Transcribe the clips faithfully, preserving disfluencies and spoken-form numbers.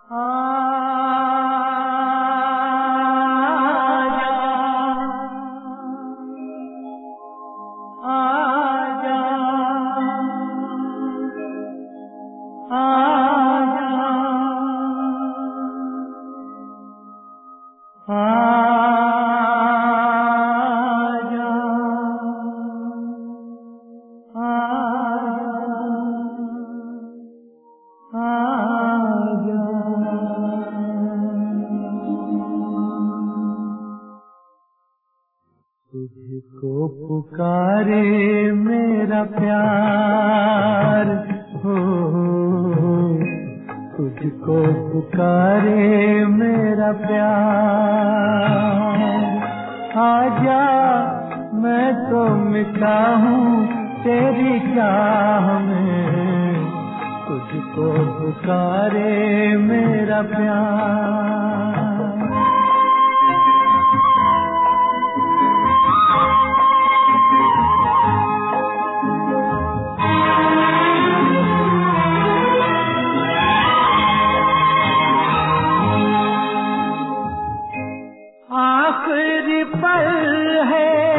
तुझको पुकारे मेरा प्यार हो, तुझको पुकारे मेरा प्यार। आजा मैं तो मिटा हूँ तेरी चाह में, तुझको पुकारे मेरा प्यार। आखिरी पल है,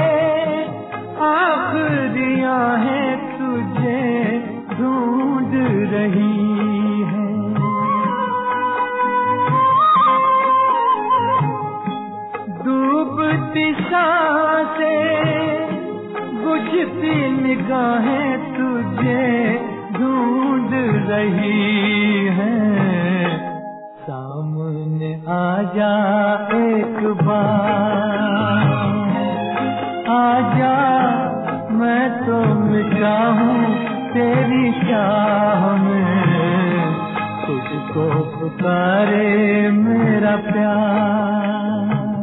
आखिरी आहें तुझे ढूंढ रही है। डूबती सांसें, बुझती निगाहें तुझे ढूंढ रही हैं। सामने आजा एक बार, आजा मैं तो मिटा हूँ तेरी चाह में, तुझको पुकारे मेरा प्यार।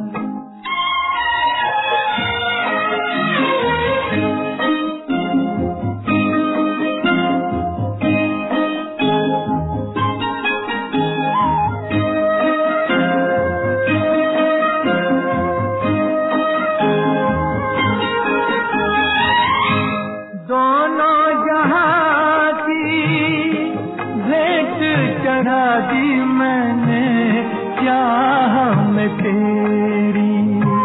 चढ़ा दी मैंने चाह में तेरी,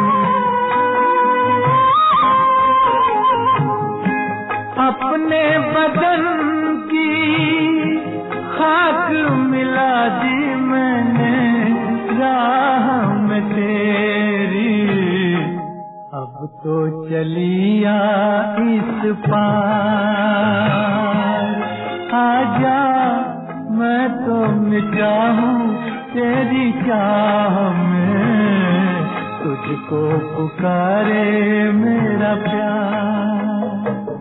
अपने बदन की खाक मिला दी मैंने राह में तेरी। अब तो चलिया इस पार, आजा मैं तो मिटा हूँ तेरी चाह में, तुझको पुकारे मेरा प्यार।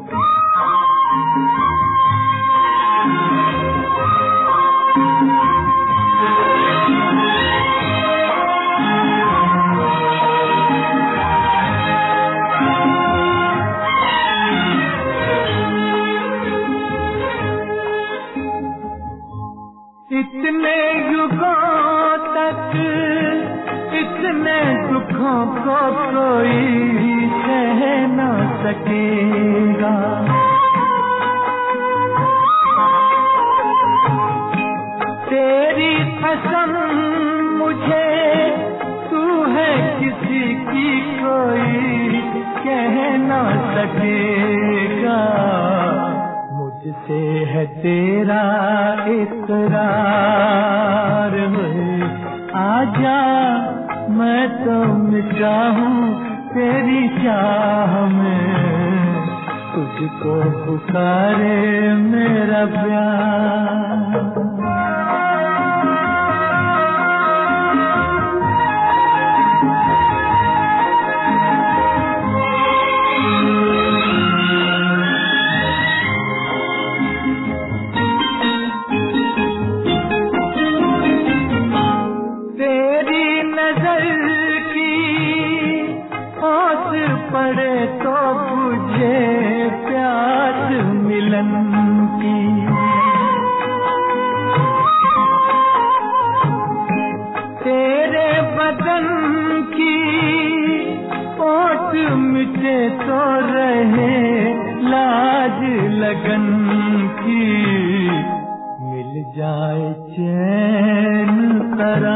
इतने युगों तक इतने दुखों को कोई सह न सकेगा। तेरी कसम मुझे तू है किसी की कोई कह न सकेगा। मुझसे है तेरा इकरार, आजा मैं तो मिटा हूँ तेरी चाह में, तुझको पुकारे मेरा प्यार। पड़े तो बुझे प्यास मिलन की, तेरे बदन की ओट मिटे तो रहे लाज लगन की। मिल जाए चैन भरा।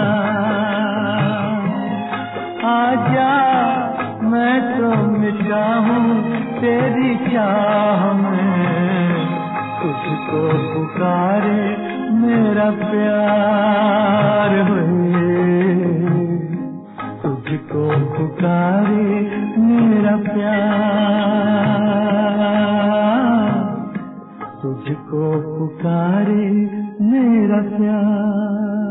आजा मैं तो मिटा हूँ तेरी चाह में, तुझको पुकारे मेरा प्यार हुए, तुझको पुकारे मेरा प्यार, तुझको पुकारे मेरा प्यार।